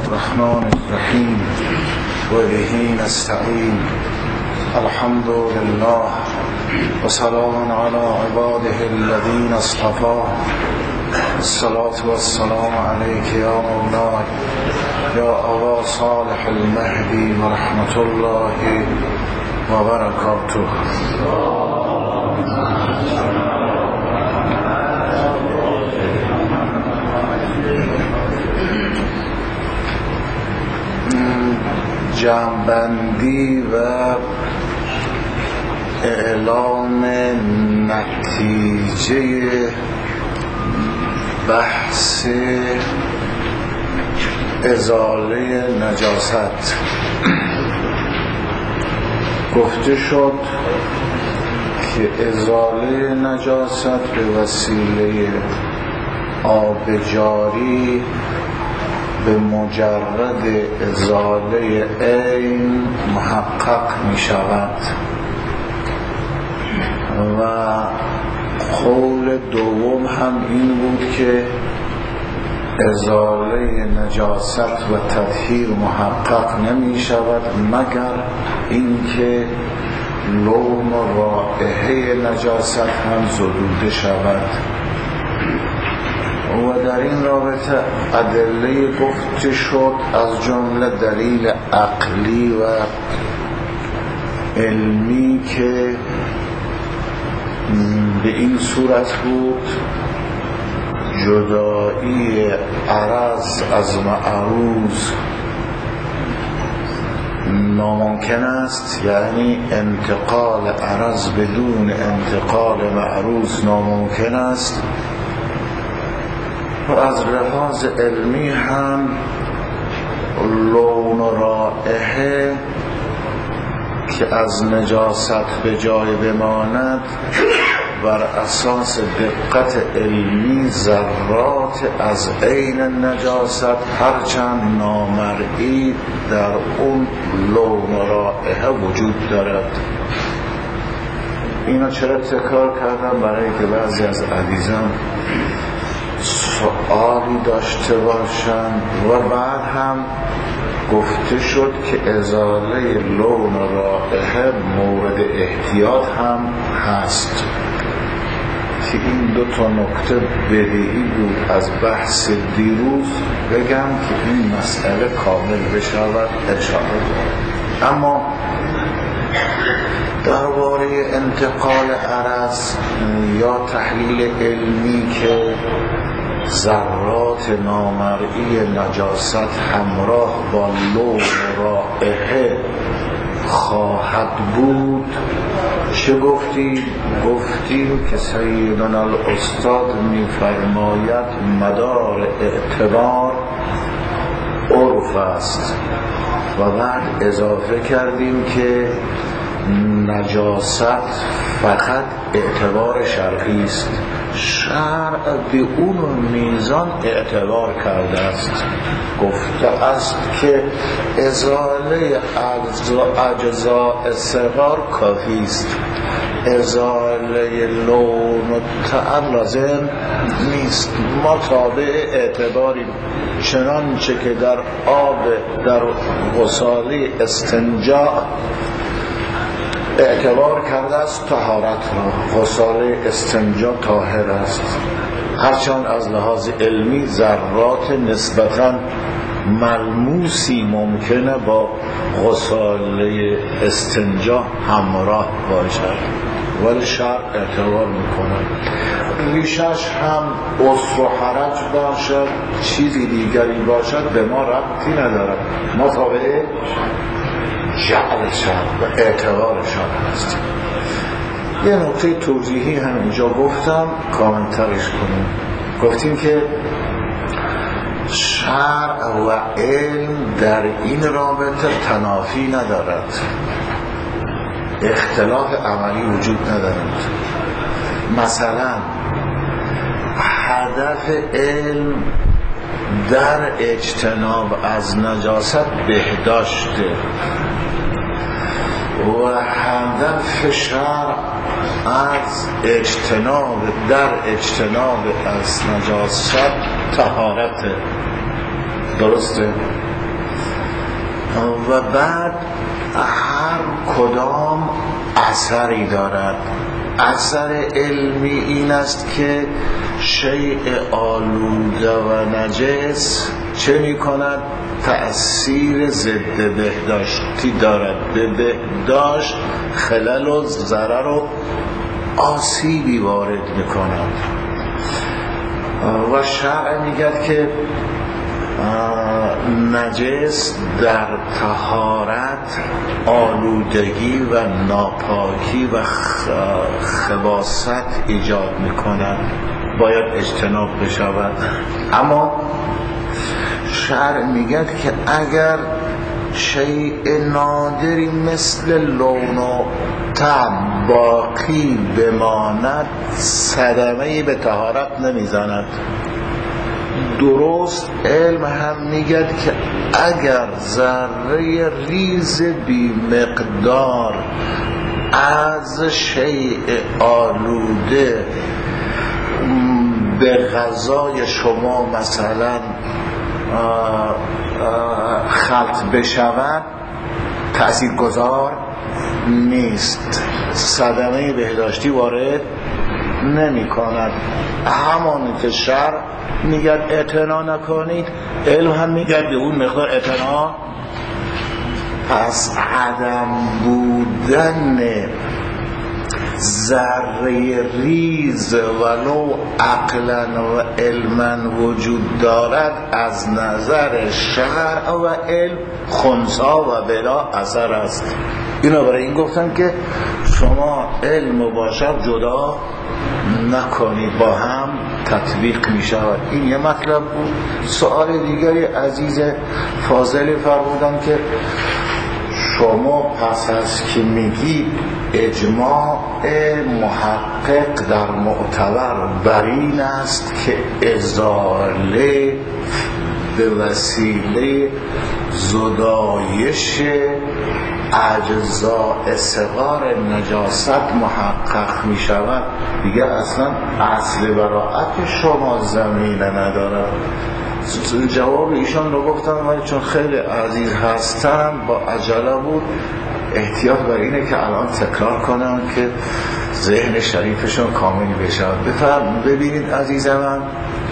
الرحمن الرحیم و به نستعین. الحمد لله و سلام علی عباده الذین اصطفى. الصلاة والسلام علیک یا مولاي یا ابا صالح المهدی و رحمت الله و برکاته. جمع‌بندی و اعلام نتیجه بحث ازاله نجاست. گفته شد که ازاله نجاست به وسیله آب جاری به مجرد ازاله عین محقق می شود و قول دوم هم این بود که ازاله نجاست و تطهیر محقق نمی شود مگر اینکه لون و رائحه نجاست هم زدوده شود. و در این رابطه ادله گفته شد، از جمله دلیل عقلی و علمی که به این صورت بود: جدایی عرض از معروض ناممکن است، یعنی انتقال عرض بدون انتقال معروض ناممکن است. و از لحاظ علمی هم لون و رائحه که از نجاست به جای بماند بر اساس دقت علمی ذرات از عین نجاست هرچند نامرئی در اون لون و رائحه وجود دارد. اینا چرا تکرار کردم؟ برای که بعضی از عزیزان سؤالی داشته باشند. و بعد هم گفته شد که ازاله لون و رائحه مورد احتیاط هم هست، که این دو تا نکته بدیهی بود از بحث دیروز بگم که این مسئله کامل بشود انشاءالله. اما درباره انتقال عرض یا تحلیل علمی که ذرات نامرئی نجاست همراه با لون و رائحه خواهد بود چه گفتیم؟ گفتیم که سیدنا الاستاد می‌فرماید مدار اعتبار عرف است. و بعد اضافه کردیم که نجاست فقط اعتبار شرعی است. شرع به اون میزان اعتبار کرده است، گفته است که ازاله اجزاء صغار کافی است، ازاله لون و طعم لازم نیست. ما تابع اعتباریم، چنانچه که در آب در غساله استنجا اعتبار کرده است طهارت را، غساله استنجا طاهر است، هرچند از لحاظ علمی ذرات نسبتاً ملموسی ممکنه با غساله استنجا همراه باشد، ولی شرع اعتبار میکنه. ریشش هم عسر و حرج باشد، چیزی دیگری باشد، به ما ربطی ندارد، ما تابع جعلشان و اعتبارشان هست. یه نکته توضیحی هم اینجا گفتم، کامنترش کنیم. گفتیم که شرع و علم در این رابطه تنافی ندارد، اختلاف عملی وجود ندارد. مثلا هدف علم در اجتناب از نجاست بهداشته و هدف شرع از اجتناب از نجاست طهارت. درسته؟ و بعد هر کدام اثری دارد. اثر علمی این است که شیء آلوده و نجس چه می کند؟ تأثیر ضد بهداشتی دارد، به بهداشت خلل و ضرر و آسیبی وارد می کند. و شرع میگه که نجس در طهارت آلودگی و ناپاکی و خباثت ایجاد میکنند، باید اجتناب بشود. اما شرع میگه که اگر شیء نادری مثل لون و طعم باقی بماند صدمه‌ای به طهارت نمیزند. درست علم هم میگه که اگر ذره ریز بی مقدار از شیء آلوده به غذای شما مثلا خلط بشود تأثیرگذار نیست، صدمه بهداشتی وارد نمی کند. همانی که شرع میگه اعتنا نکنید، علم هم میگه به اون مقدار اعتنا. پس عدم بودن ذره ریز ولو عقلا و علما وجود دارد از نظر شرع و علم خنثی و بلا اثر است. اینا برای این گفتن که شما علم و بشر جدا نکنید، با هم تطبیق می شود. این یه مطلب بود. سوال دیگری عزیز فاضل فرمودن که شما پس از که میگید اجماع محقق در معتبر بر این است که ازاله به وسیله زدایش اجزاء صغار نجاست محقق می شود، دیگه اصلا اصل براءت شما زمینه ندارد. جواب ایشان رو گفتم ولی چون خیلی عزیز هستن با عجله بود، احتیاط بر اینه که الان تکرار کنم که ذهن شریفشون کامل بشه. ببینید عزیز من،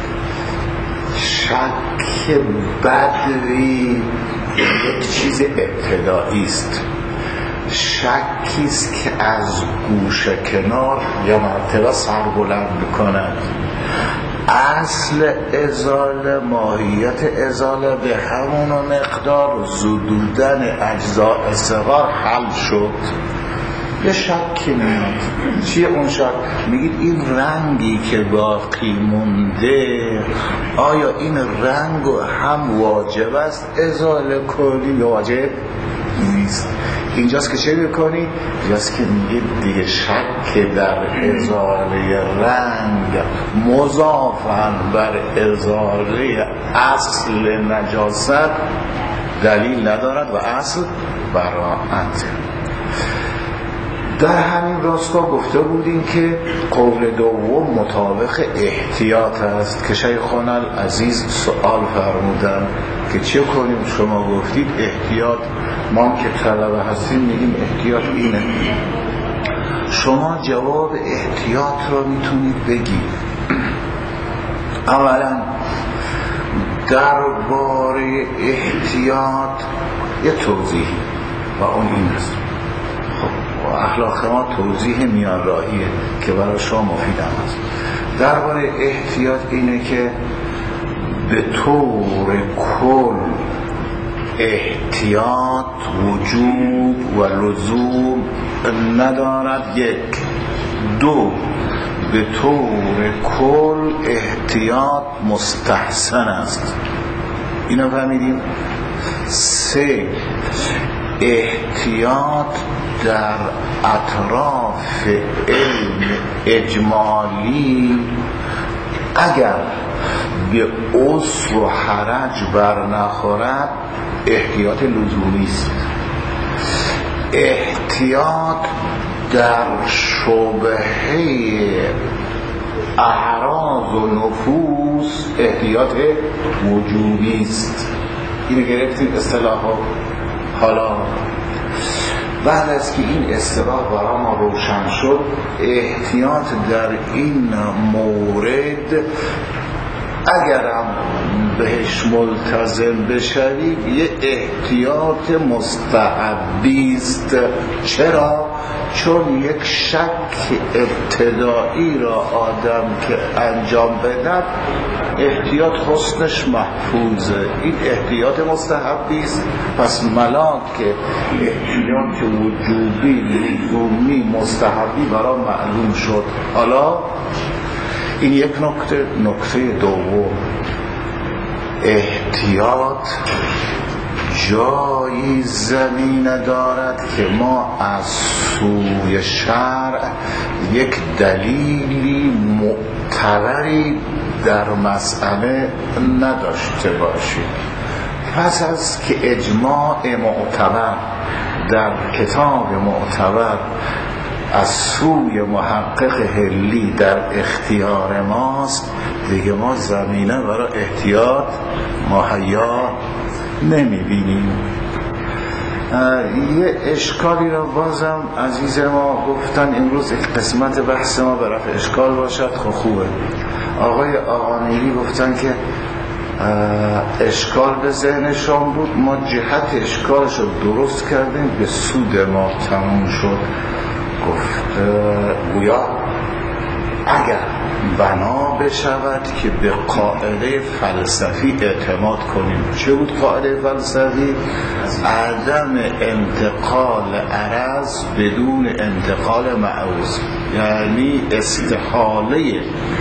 شک بدوی یک چیز ابتدایی است، شکی است که از گوشه کنار یا مرتبه سربلند می‌کند. اصل ازاله، ماهیت ازاله به همون مقدار زدودن اجزاء صغار حل شد. یه شکی میاد. چیه اون شک؟ میگید این رنگی که باقی مونده آیا این رنگ هم واجب است ازاله کنی یا واجب نیست؟ اینجاست که چه میکنی؟ اینجاست که میگید دیگه شک در ازاله رنگ مضافاً بر ازاله اصل نجاست دلیل ندارد و اصل براءت. در همین راستا گفته بودیم که قول دوم مطابق احتیاط است که شیخنا العزیز سوال فرمودن که چه کنیم. شما گفتید احتیاط، ما که طلبه هستیم میگیم احتیاط اینه. شما جواب احتیاط رو میتونید بگید. اولا درباره احتیاط یه توضیح و اون این است. و اخلاق ما توضیح میان راهیه که برای شما مفید است. درباره احتیاط اینه که به طور کل احتیاط وجوب و لزوم ندارد. یک. دو، به طور کل احتیاط مستحسن است. اینو فهمیدیم. سه، احتیاط در اطراف علم اجمالی اگر به عسر و حرج بر نخورد احتیاط لزومی است. احتیاط در شبهه اعراض و نفوس احتیاط وجوبی است. اینو گرفتیم اصطلاح ها. حالا بعد از که این اصطلاح برای ما روشن شد، احتیاط در این مورد اگرم بهش ملتزم بشوید یه احتیاط مستحبیست. چرا؟ چون یک شک ابتدایی را آدم که انجام بدد احتیاط حسنش محفوظه، این احتیاط مستحبیست. پس ملاک که احتیاط وجوبی، لزومی، مستحبی برای معلوم شد. حالا این یک نکته. نکته دوم، احتیاط جایی زمینه دارد که ما از سوی شرع یک دلیلی معتبری در مسئله نداشته باشیم. پس از که اجماع معتبر در کتاب معتبر از سوی محقق حلی در اختیار ماست، دیگه ما زمینه برای احتیاط مهیا نمیبینیم. یه اشکالی را بازم عزیز ما گفتن امروز یک قسمت بحث ما به رفع اشکال باشد. خوبه. آقای آقامیری گفتن که اشکال به ذهنشان بود، ما جهت اشکالش رو درست کردیم، به سود ما تموم شد. گفت گویا اگر بنا بشود که به قاعده فلسفی اعتماد کنیم. چه بود قاعده فلسفی؟ عدم انتقال عرض بدون انتقال معروض، یعنی استحاله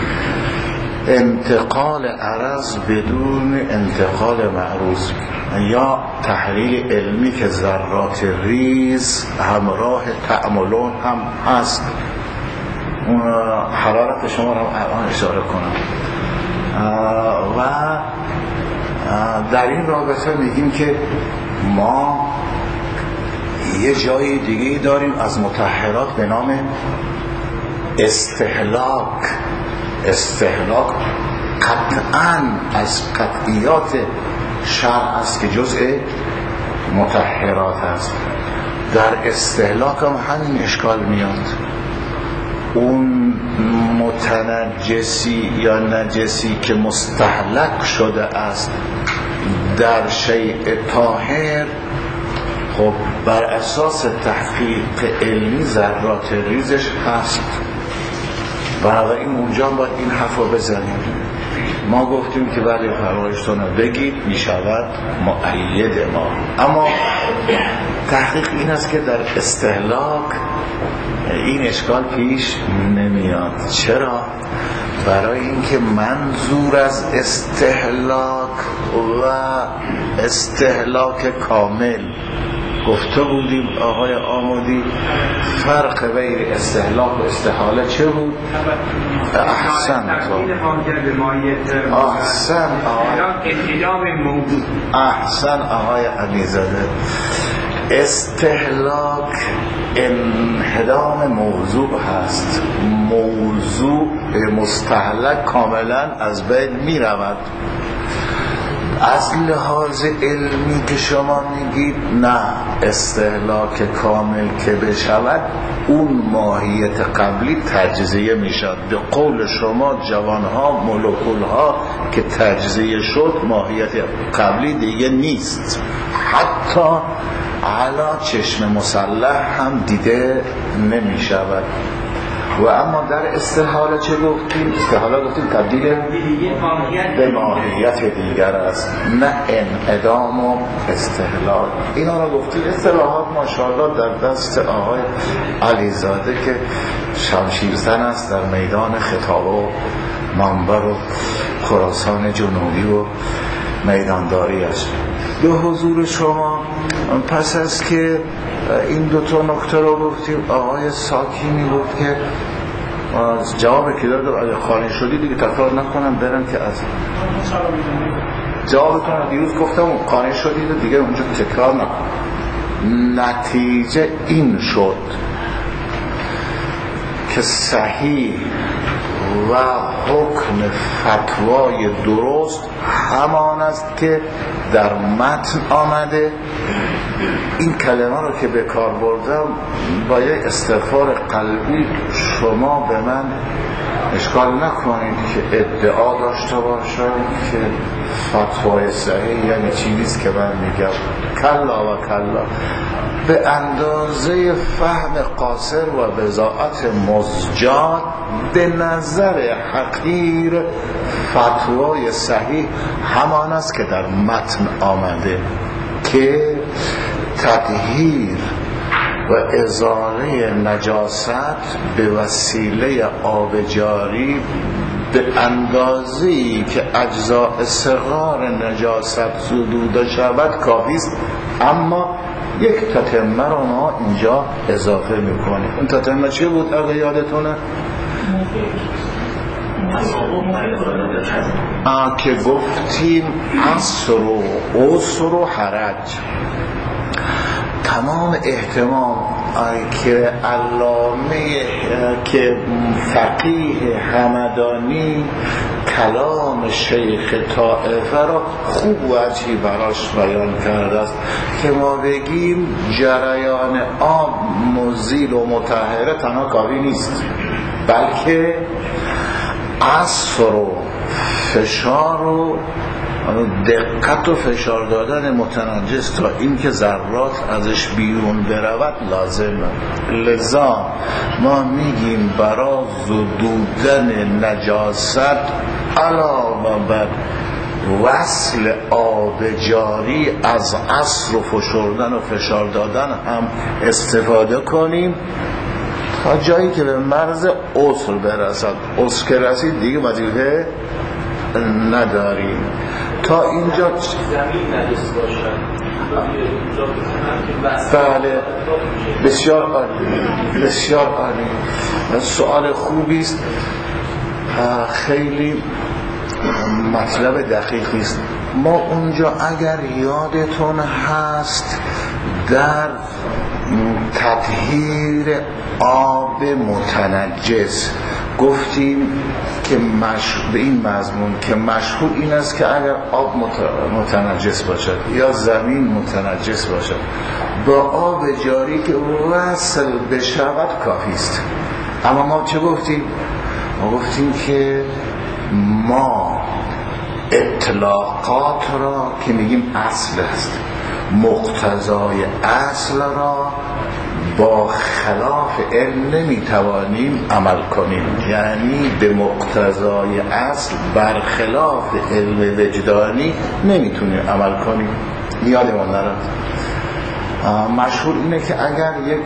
انتقال عرض بدون انتقال معروض. یا تحلیل علمی که ذرات ریز همراه تأملون هم هست. اون حرارت شما رو الان اشاره کنم. و در این رابطه میگیم که ما یه جای دیگه داریم از مطهرات به نام استهلاک. استهلاک قطعاً از قطعیات شرع است که جزء مطهرات است. در استهلاک هم همین اشکال میاد. اون متنجسی یا نجسی که مستهلک شده است در شیء طاهر، خب بر اساس تحقیق علمی ذرات ریزش هست. بنابراین اونجا باید این حرف رو بزنیم. ما گفتیم که بله فرمایشتون رو بگید، میشود مؤید ما. اما تحقیق این است که در استهلاک این اشکال پیش نمیاد. چرا؟ برای اینکه منظور از استهلاک و استهلاک کامل گفته بودیم آقای آمودی، فرق بین استهلاک و استحاله چه بود؟ احسن آقای علیزاده. استهلاک انهدام موضوع هست. موضوع مستهلک کاملا از بین می رود. از لحاظ علمی که شما میگید نه، استهلاک کامل که بشود اون ماهیت قبلی تجزیه میشد. به قول شما جوانها مولکولها که تجزیه شد ماهیت قبلی دیگه نیست، حتی علا چشم مسلح هم دیده نمیشود. و اما در استحاله چه گفتیم؟ استحاله گفتیم تبدیل به ماهیت دیگر است، نه انعدام و استحلال. اینا را گفتیم. اصطلاحات ماشاءالله در دست آقای علیزاده که شمشیرزن است در میدان خطابه و منبر و خراسان جنوبی و میدانداری است. به حضور شما پس از که این دوتا نکته رو گفتیم، آقای ساکی میگفت که جواب که داد اگه خانه شدی دیگه تکرار نکنم برم که از جوابتون دیروز گفتم خانه شدی دیگه اونجا تکرار نکنم. نتیجه این شد که صحیح و حکم فتوای درست همان است که در متن آمده. این کلمه رو که به کار بردم با یک استغفار قلبی شما به من اشکال نکنید که ادعا داشته باشم که فتوای صحیح یعنی چیزیست که من میگم. کلا و کلا، به اندازه فهم قاصر و بضاعت مزجاد به نظر حقیر فتوای صحیح همان است که در متن آمده که تطهیر و ازاله نجاست به وسیله آب جاری به اندازه‌ای که اجزاء صغار نجاست زدوده شود کافی است. اما یک تتمه رو ما اینجا اضافه میکنیم. اون تتمه چه بود اگه یادتونه؟ که گفتیم عصر و عسر و حرج. تمام احتمام که علامه که فقیه همدانی کلام شیخ طائفه را خوب و عجیب براش بیان کرده است که ما بگیم جریان آب مزیل و مطهره تنها کافی نیست، بلکه عصر و فشار و دقت و فشار دادن متنجس تا این که ذرات ازش بیرون برود لازمه. لذا ما میگیم برای زدودن نجاست علاوه بر وصل آب جاری از عصر و فشردن و فشار دادن هم استفاده کنیم تا جایی که به مرز عسر برسد. عسر که رسید دیگه وظیفه نداریم. تا اینجا زمین نجس باشد. بله، بسیار عالی، بسیار عالی. سوال خوبی است، خیلی مطلب دقیقی است. ما اونجا اگر یادتون هست در تطهیر آب متنجس گفتیم که به این مضمون که مشهور این است که اگر آب متنجس باشد یا زمین متنجس باشد با آب جاری که وصل بشود کافی است. اما ما چه گفتیم؟ ما گفتیم که ما اطلاقات را که میگیم اصل است، مقتضای اصل را با خلاف علم نمیتوانیم عمل کنیم، یعنی به مقتضای اصل برخلاف علم وجدانی نمیتونیم عمل کنیم. یادمان نرد مشهور اینه که اگر یک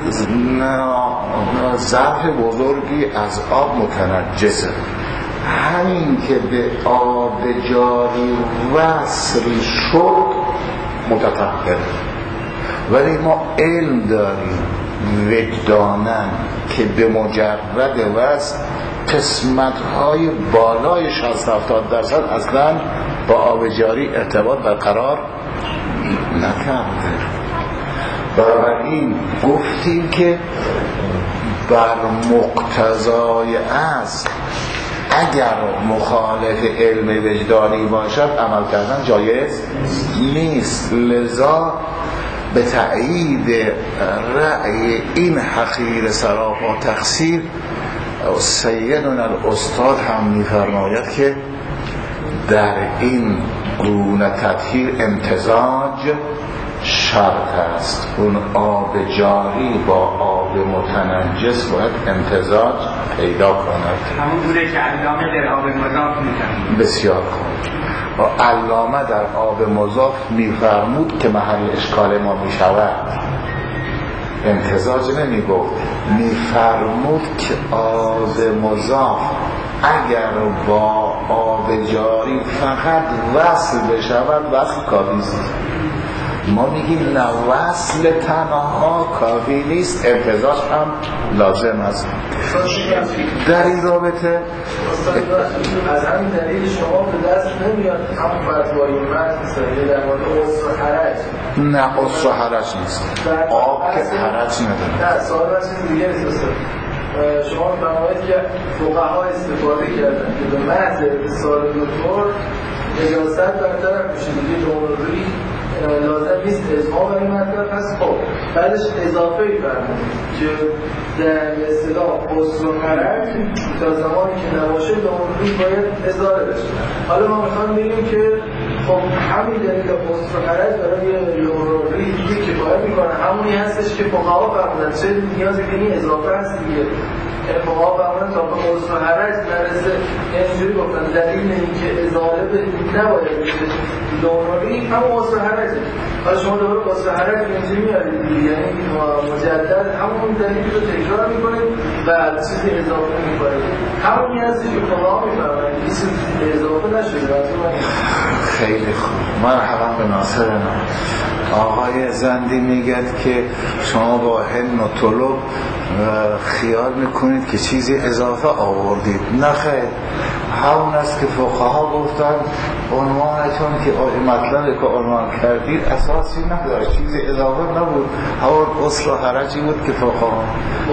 ظرف بزرگی از آب متنجسه، همین که به آب جاری وصل شد متطهر، ولی ما علم داریم وجدانن که به مجرد وصل قسمت‌های بالای 60-70% اصلا با آب جاری ارتباط برقرار نکرده. بنابراین گفتیم که بر مقتضای اصل اگر مخالف علم وجدانی باشد عمل کردن جایز نیست. لذا به تأیید رأی این حقیر سراپا تقصیر سیدنا الاستاد هم می‌فرماید که در این گونه تطهیر امتزاج شرط است. اون آب جاری با آب متنجس باید امتزاج پیدا کند. همون بوده که علامه در آب مضاف می‌فرمود. بسیار خوب. علامه در آب مضاف می‌فرمود که محل اشکال ما می‌شود. امتزاج نمی‌گفت، می‌فرمود که آب مضاف اگر با آب جاری فقط وصل بشود وصل کافی است. ما میگیم نه، وصل تنها کافی نیست، امتزاج هم لازم است. در این رابطه از همین دلیل شما به دست نمیاد همون فتوای متن در مورد عسر و حرج. نه، عسر و حرج نیست، آب که حرج نداره. نه، سوال بچه دیگه نیست. شما فرمایید که فقها استفاده کردن که به محض اتصال دکتر نجاست برطرف میشه دیگه جمهوری لازم نیست ازمام این مطلب هست. خب بعدش اضافه ای فرمودید که در اصطلاح قصر و حرج تا زمانی که نباشه جمهوری باید ازاره بشه. حالا ما میخوام بگیم که خب همین دلیل قصر و حرج برای جمهوری دیگه کفایت میکنه، همونی هستش که فقها فرمودن، چه نیازی به این اضافه هست دیگه. فقها فرمودن تا به قصر و حرج نرسه، اینجوری گفتن دلیل اینکه ازاره نباید بشه جمهوری همون قصر و حرجه. حالا شما دوباره قصر و حرج اینجوری میارید دیگه، یعنی مجدد همون دلیلی رو تکرار میکنید و چیزی اضافه میکنید. همونی هستی که فقها میفرمایند این چیزی اضافه نشده. خیلی خوب، مرحبا به ناصرنا. آقای زندی میگد که شما با هن و طلب خیال میکنید که چیزی اضافه آوردید. نه خیر، همون است که فقها گفتن عنوانتون که مطلبی که عنوان کردید اساسی نداره، چیزی اضافه نبود، همون قصر و حرجی بود که فقها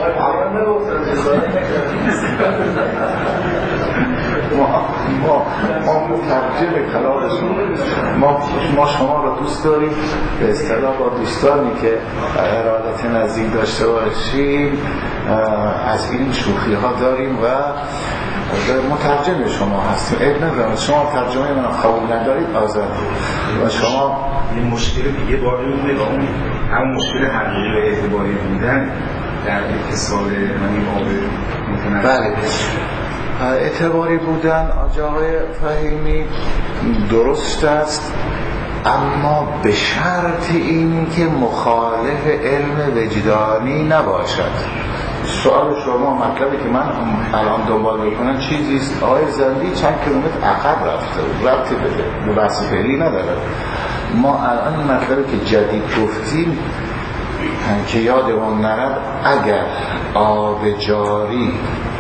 ما مترجم کلامشون، ما شما رو دوست داریم، به اصطلاح با دوستانی که ارادت نزدیک داشته باشیم از این شوخی ها داریم و مترجم شما هستیم. عیب ندارم، شما ترجمه من قبول ندارید آزاد و شما این مشکل دیگه باقی مونده و اون هم مشکل حقیقی و اعتباری بودن در اتصال من آب متنوع. بله، اعتباری بودن آقای فهیمی درست است، اما به شرط این که مخالف علم وجدانی نباشد. سوال شما مطلبی که من الان دنبال میکنم چیزیست. آقای زندی چند کیلومتر عقب رفته، ربطی به بحث فعلی نداره. ما الان این مطلبی که جدید گفتیم که یادمون نرد، اگر آب جاری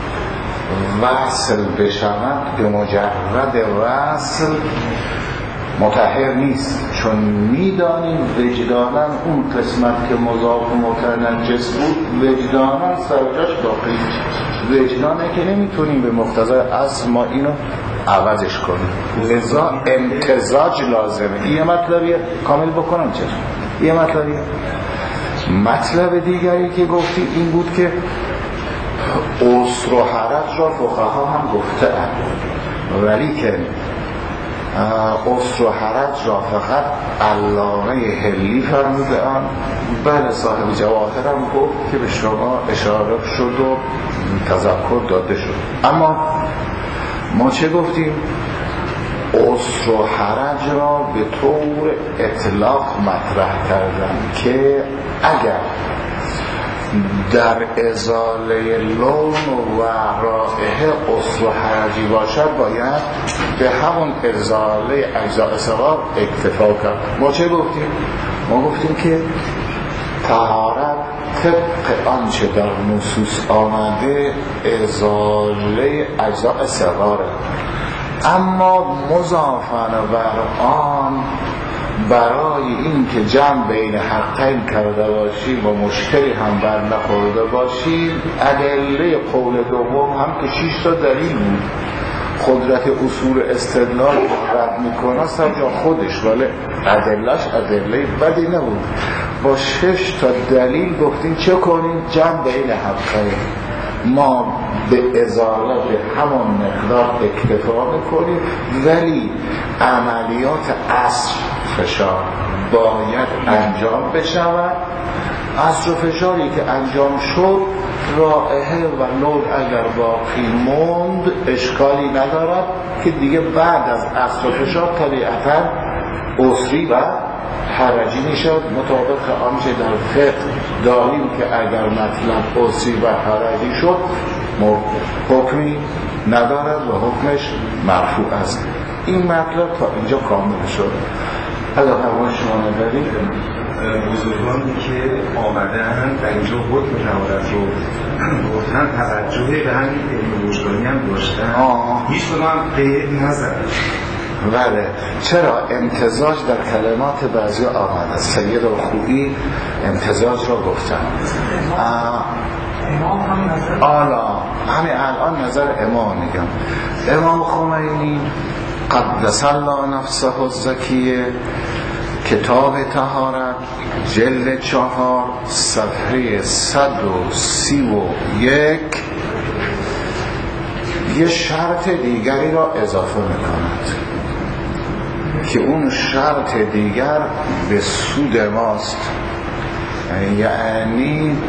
وصل بشود به مجرد وصل مطهر نیست، چون میدانیم وجدانا اون قسمت که مضاف و متنجس بود وجدانا سرجاش باقی، وجدانه که نمیتونیم به مقتضای اصل ما اینو عوضش کنیم، لذا امتزاج لازمه. یه مطلبیه کامل بکنم چرا؟ یه مطلبیه. مطلب دیگری که گفتی این بود که عسر و حرج را فقها هم گفته اند، ولی که عسر و حرج را فقط علامه حلی فرموده اند. بله، صاحب جواهر هم گفت که به شما اشاره شد و تذکر داده شد. اما ما چه گفتیم؟ عسر و حرج را به طور اطلاق مطرح کردن که اگر در ازاله لون و رائحه عسر و حرجی باشد باید به همون ازاله اجزاء صغار اکتفا کرد. ما چه گفتیم؟ ما گفتیم که طهارت طبق آنچه در نصوص آمده ازاله اجزاء صغاره، اما مضافن بر آن برای این که جمع بین حقین کرده باشیم و مشکلی هم بر نخورده باشیم، ادله قول دوم هم که 6 تا دلیل بود. قدرت اصول استدلال رد میکنه سر جا خودش، ولی ادلهش ادله بدی نبود. با 6 تا دلیل گفتیم چه کنیم؟ جمع بین حقین. ما به ازاله به همون مقدار اکتفا میکنیم، ولی عملیات عصر فشار باید انجام بشود. عصر فشاری که انجام شد رائحه و لون اگر باقی موند اشکالی ندارد که دیگه بعد از عصر فشار طبیعتا عسری و حرجی میشد، مطابق آنچه در فقه داریم که اگر مطلب عسری و حرجی شد حکمی ندارد و حکمش مرفوع است. این مطلب تا اینجا کامل شد. حالا فرمان شما نداریم بزرگانی که آمدن در اینجا حکم تهارت رو گفتن توجه به همین علم وجدانی هم داشتن، هیچ کدام قید نزدن. بله، چرا؟ امتزاج در کلمات بعضی آمده. سید الخویی امتزاج را گفتن. همین الان نظر امام میگم. امام خمینی قدس الله نفسه الزکیه، کتاب طهارت، جلد 4 صفحه 131 یه شرط دیگری را اضافه میکند که اون شرط دیگر به سود ماست، یعنی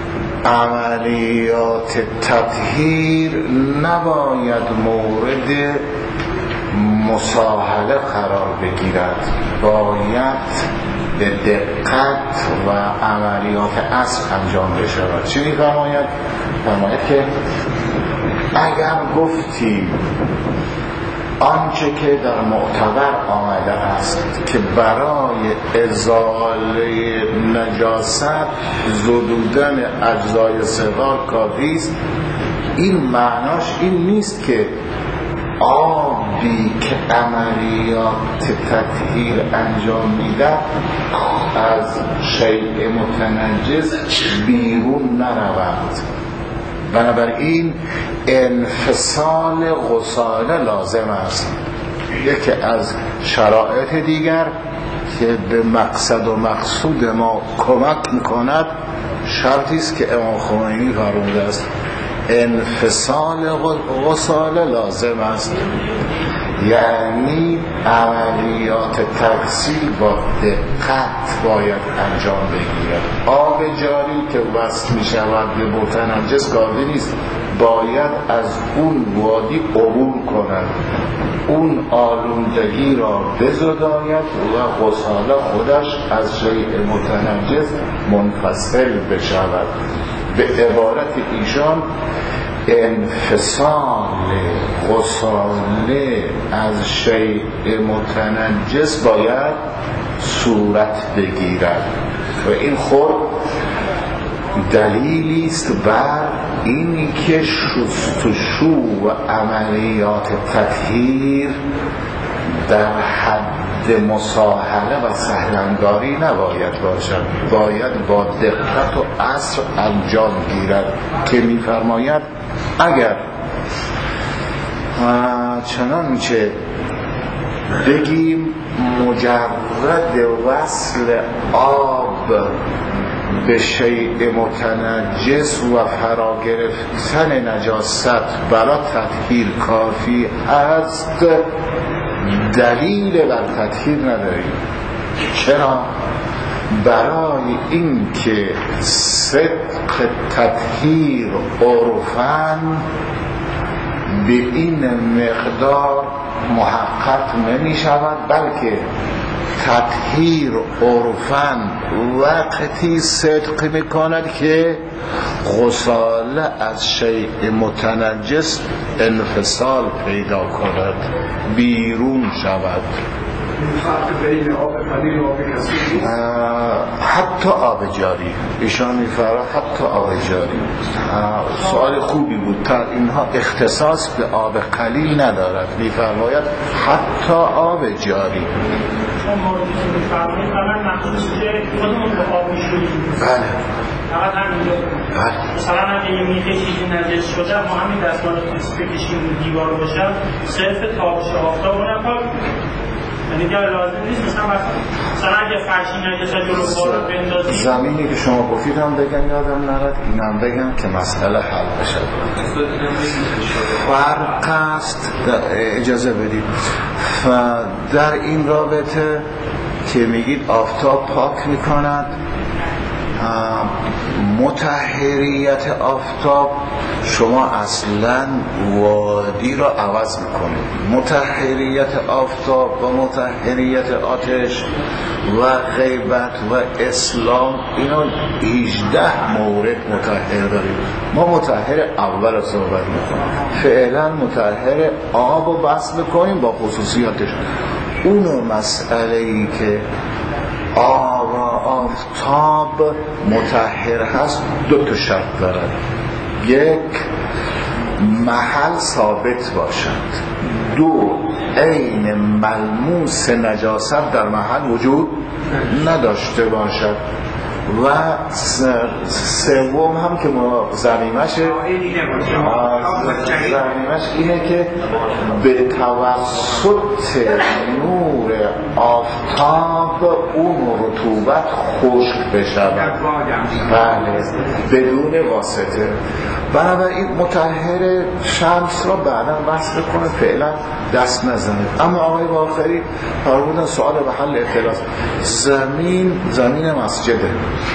عملیات تطهیر نباید مورد مساهله قرار بگیرد، باید به دقت و عملیات اصل انجام بشود. چی می‌فرماید؟ فرماید که اگر گفتی آنچه که در معتبر آمده است که برای ازاله نجاست زدودن اجزای سوار کافی است، این معناش این نیست که آبی که عملیات تطهیر انجام میده از شیء متنجس بیرون نرود. بنابراین انفصال غساله لازم است. یکی از شرایط دیگر که به مقصد و مقصود ما کمک میکند شرطی است که امام خمینی فرموده است، انفصال غساله لازم است، یعنی عملیات تغسیل با دقت باید انجام بگیرد. آب جاری که وصل می شود به متنجس کافی نیست، باید از اون وادی عبور کند، اون آلودگی را بزداید و غساله خودش از شیء متنجس منفصل بشود. به عبارت ایشان انفصال غساله از شیء متنجس باید صورت بگیرد و این خود دلیلی است بر اینی که شستشو و عملیات تطهیر در حد مساهله و سهلنگاری نباید باشد، باید با دقت و اصل انجام گیرد که می‌فرماید اگر چنانچه بگیم مجرد وصل آب به شیء متنجس و فرا گرفتن نجاست برای تطهیر کافی است، دلیل بر تطهیر نداریم. چرا؟ برای این که صدق تطهیر عرفاً به این مقدار محقق نمی شود، بلکه تطهیر عرفاً وقتی صدق میکند که غساله از شیء متنجس انفصال پیدا کند، بیرون شود. حتی آب جاری، ایشان میفرماید حتی آب جاری. سوال خوبی بود، تا اینها اختصاص به آب قلیل ندارد، میفرماید حتی آب جاری. بله مثلا اگه یه میخه چیزی نجس شده ما همین دستمال بکشیم دیوار باشم صرف تابش آفتاب رو نپاک، یعنی که لازم نیست مثلا اگه فرشی نجس جلو بارو بندازیم زمینی که شما گفتیدم بگن یادم نرد، اینم بگن که مسئله حل بشه. فرق است، اجازه بدید در این رابطه که میگید آفتاب پاک میکند، مطهریت آفتاب شما اصلا وادی را عوض میکنید. مطهریت آفتاب و مطهریت آتش و غیبت و اسلام، اینا 18 مورد مطهر داریم. ما مطهر اول صحبت میکنیم، فعلا مطهر آب رو بس میکنیم با خصوصیاتش. اونو مسئله‌ای که آب و آفتاب مطهر هست دو تا شرط دارد، یک محل ثابت باشد، دو عین ملموس نجاست در محل وجود نداشته باشد. و سوم هم که زمیمش اینه که به توسط نور آفتاب اون رطوبت خشک بشود، بله، بدون واسطه. بنابراین مطهر شمس را بعدا بحث بکنه، فعلا دست نزنه. اما آقای باقری فرمودن سوال به حل اختلاف. زمین مسجده،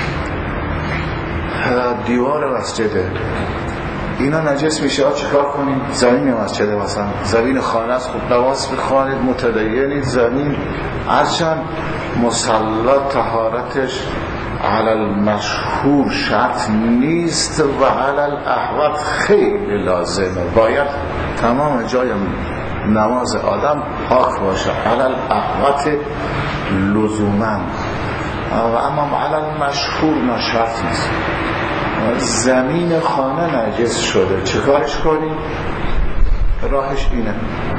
دیوار مسجده، اینا نجس میشه، چیکار کنیم؟ زمین مسجده مثلا زمین خانه است، خب نماز بخوانید، متدینید. زمین هرچند مسلط طهارتش علی المشهور شرط نیست و علی الاحوط خیلی لازمه، باید تمام جای نماز آدم پاک باشه، علی الاحوط لزوما، و اما علی المشهور نشرط نیست. زمین خانه نجس شده، چه کارش کنیم؟ راهش اینه،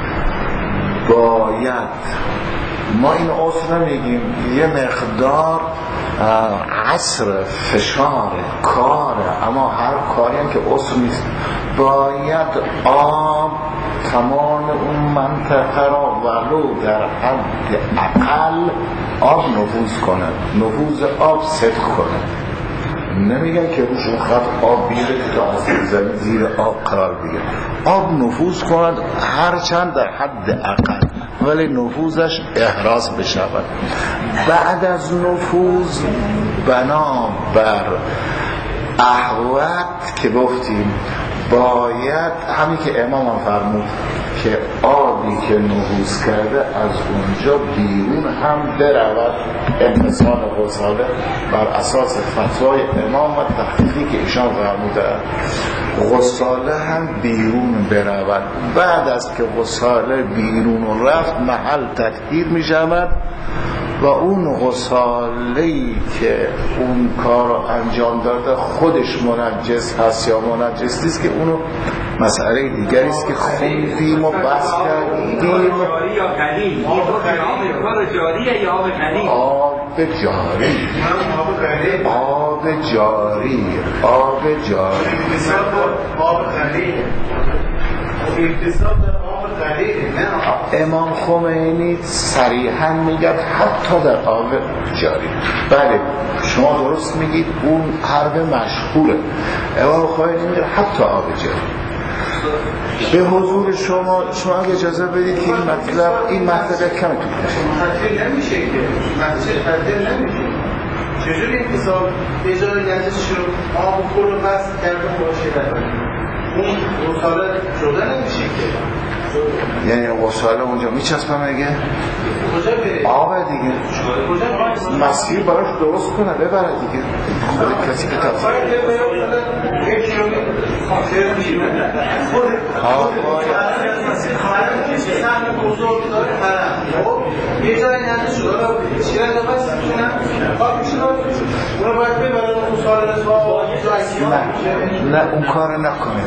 باید ما این عذر نمیگیم، یه مقدار عصر فشار کاره، اما هر کاری هم که عذر نیست، باید آب تمام اون منطقه را ولو در حد اقل آب نفوذ کنه، نفوذ آب صدق کنه. نمیگن که روشون خط آب بیره که تا از زمین زیر آب قرار بگیره، آب نفوذ کند هرچند در حد اقل، ولی نفوذش احراز بشود. بعد از نفوذ بنا بر احوط که گفتیم باید همین که امام هم فرمود که آبی که نفوذ کرده از اونجا بیرون هم برود، امتصال غساله بر اساس فتوای امام و تحقیقی که ایشان فرموده، غساله هم بیرون برود. بعد از که غساله بیرون رفت محل تطهیر می شود و اون غساله‌ای که اون کار رو انجام داده خودش منجس هست یا منجس نیست که اونو مسئله دیگری است که خوندیم و بحث کردیم. جاری یا قلیل؟ آب جاریه یا آب قلیل؟ آب جاری، آب جاری، آب جاری، آب قلیل، اتصال در آب قلیل. امام خمینی صریحا میگه حتی در آب جاری. بله شما درست میگید، اون حرف مشهوره. امام خمینی میگه حتی آب جاری. به حضور شما اگه اجازه بدید که این مطلب کمی طول کشه. نمیشه که مطلب نمیشه. چجوری اتصال اجاره گردش رو آب و خور رو بس کرده باشه؟ اون غساله شده نمیشه که، یعنی غساله اونجا میچسبه میگه آب دیگه مسیر براش درست کنه ببره دیگه. کسی که یه جایی نده شده چیره دا بس کنم خاک شده اونو باید ببره غساله رسوا نه اون کار نکنه.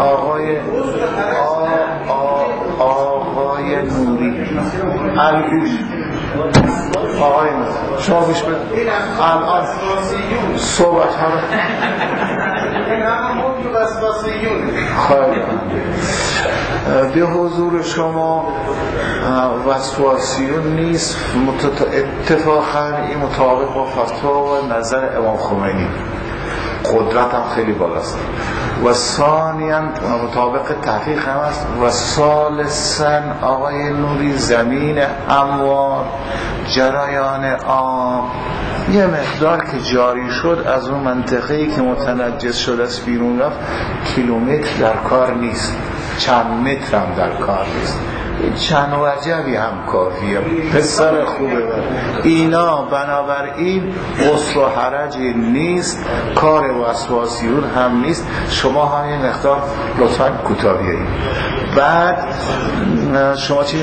آقای نوری الگوش آقای نوری شما گوش بده الان صحبت همه این همه ممکن وسواسیون خواهی به حضور شما وسواسیون نیست، اتفاقا این مطابق با فتوا و نظر امام خمینی، قدرت هم خیلی بالاست. و ثانیاً مطابق تحقیق هم است. و ثالثاً آقای نوری زمین هموار، جریان آب یه مقدار که جاری شد از اون منطقه‌ای که متنجس شده است بیرون رفت، کیلومتر در کار نیست، چند متر هم در کار نیست، چند وجبی هم کافیه. پسر خوبه اینا. بنابراین غسل و حرجی نیست، کار وسواسیون هم نیست. شما هم یه مقدار لطفاً کوتاه بیایید. بعد شما چی؟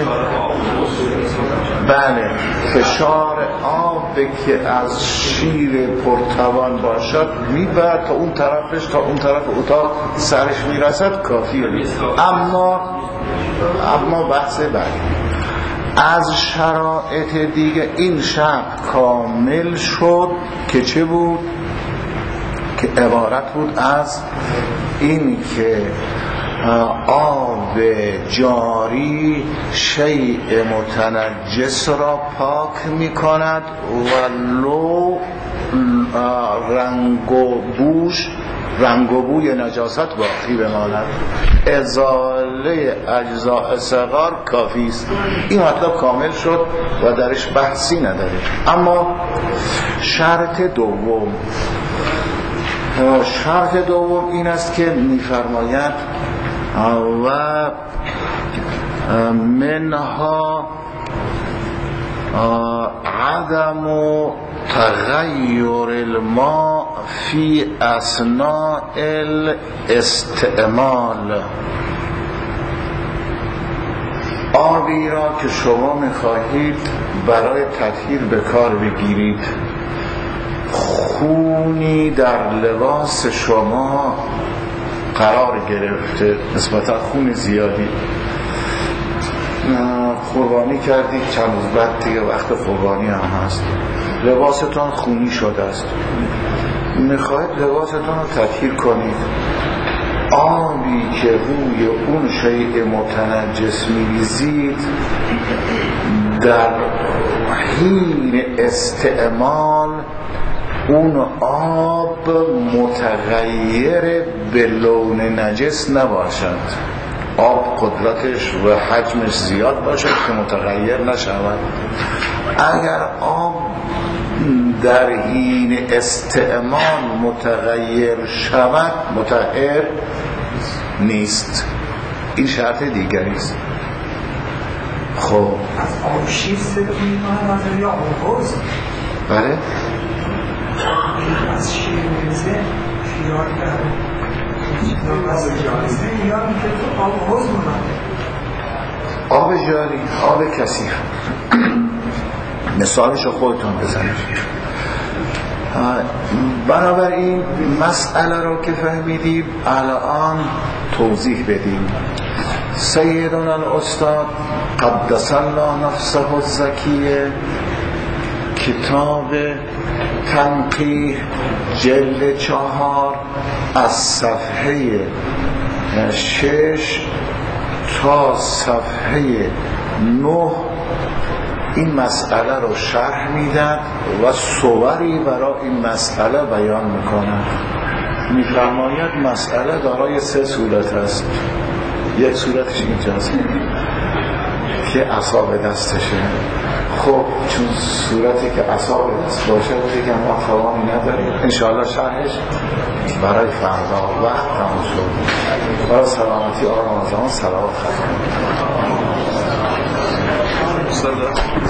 بله فشار آب که از شیر پرتوان باشد میبرد تا اون طرفش، تا اون طرف اتاق سرش میرسد کافیه. اما بحث بعدی از شرایط دیگه این شرط کامل شد که چه بود؟ که عبارت بود از این که آب جاری شیء متنجس را پاک می کند ولو رنگ و بوی نجاست باقی بماند، ازاله اجزاء صغار کافی است. این مطلب کامل شد و درش بحثی نداره. اما شرط دوم این است که می‌فرماید و منها عدم تغییر الماء فی اثناء الاستعمال. آبی را که شما می‌خواهید برای تطهیر به کار بگیرید، خونی در لباس شما قرار گرفته، نسبتا خون زیادی، قربانی کردید، چند روز بعد دیگه وقت قربانی هم هست، لباستون خونی شده است، میخواید لباستون رو تطهیر کنید، آبی که روی اون شیء متنجس میریزید در حین استعمال اون آب متغیر به لون نجس نباشد، آب قدرتش و حجمش زیاد باشد که متغیر نشود. اگر آب در حین استعمال متغیر شود مطهر نیست. این شرط دیگری است. خب از آب شیر استفاده می‌کنن یا آب؟ بله، از شیر میزه شیران داره از جایزه یا میگه تو آب حوض مونده، آب جاری، آب کثیف. مثالشو خودتون بزنید. بنابراین مسئله رو که فهمیدیم الان توضیح بدیم. سیدنا الاستاد قدس الله نفسه الزکیه کتاب تنقیح جلد 4 از صفحه 6 تا صفحه 9 این مسئله رو شرح میدن و صوری برای این مسئله بیان میکنن. میفرماید مسئله دارای 3 صورت است. یک صورتش اینجاست که عصا دستشه. خب چون صورتی که عصا دست باشه دیگه ما توانی نداریم، انشاءالله شرحش برای فردا وقت تمام شد. برای سلامتی آرام زمان صلوات خواهیم.